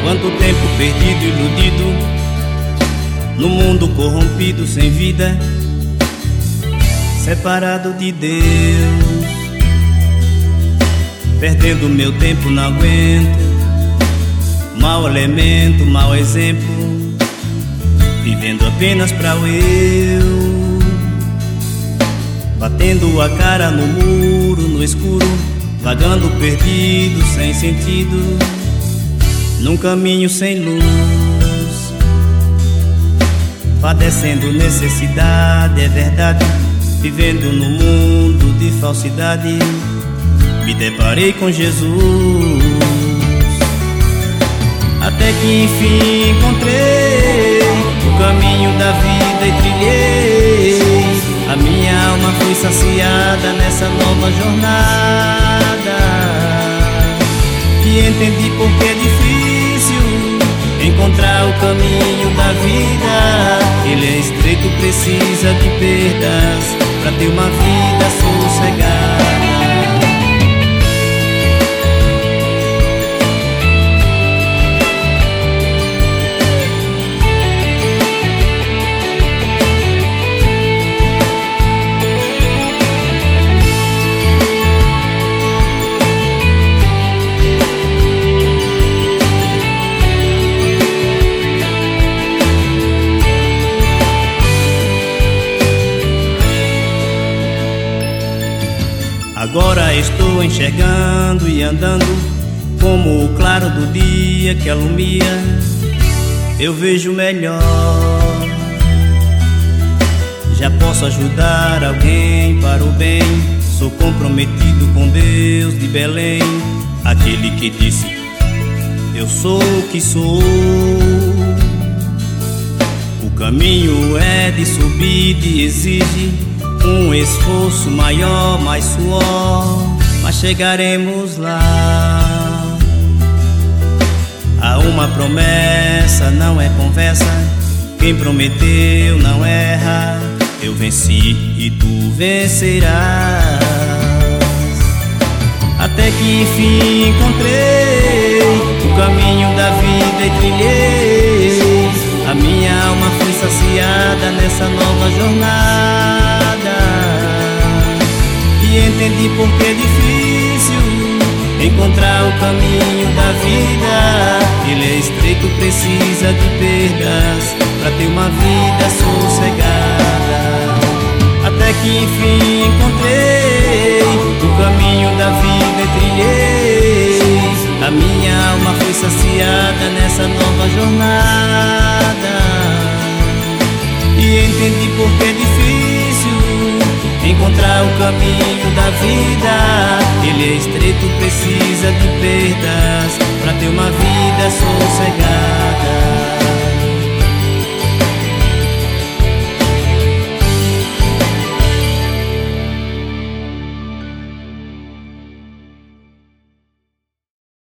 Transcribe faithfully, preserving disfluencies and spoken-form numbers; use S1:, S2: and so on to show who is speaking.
S1: Quanto tempo perdido, iludido, no mundo corrompido, sem vida, separado de Deus. Perdendo meu tempo, não aguento. Mau elemento, mau exemplo, vivendo apenas pra o eu. Batendo a cara no muro, no escuro, vagando perdido, sem sentido, num caminho sem luz. Padecendo necessidade, é verdade, vivendo num mundo de falsidade. Me deparei com Jesus, até que enfim encontrei o caminho da vida e trilhei. A minha alma foi saciada nessa nova jornada, e entendi porque é difícil encontrar o caminho da vida. Ele é estreito, precisa de perdas pra ter uma vida sossegada. Agora estou enxergando e andando como o claro do dia que alumia. Eu vejo melhor, já posso ajudar alguém para o bem. Sou comprometido com Deus de Belém, aquele que disse: eu sou o que sou. O caminho é de subida e exige um esforço maior, mais suor, mas chegaremos lá. Há uma promessa, não é conversa, quem prometeu não erra. Eu venci e tu vencerás. Até que enfim encontrei o caminho da vida e trilhei. A minha alma foi saciada nessa nova jornada, e entendi porque é difícil encontrar o caminho da vida. Ele é estreito, precisa de perdas pra ter uma vida sossegada. Até que enfim encontrei o caminho da vida e trilhei. A minha alma foi saciada nessa nova jornada, e entendi porque é difícil encontrar o caminho da vida. Ele é estreito, precisa de perdas pra ter uma vida sossegada.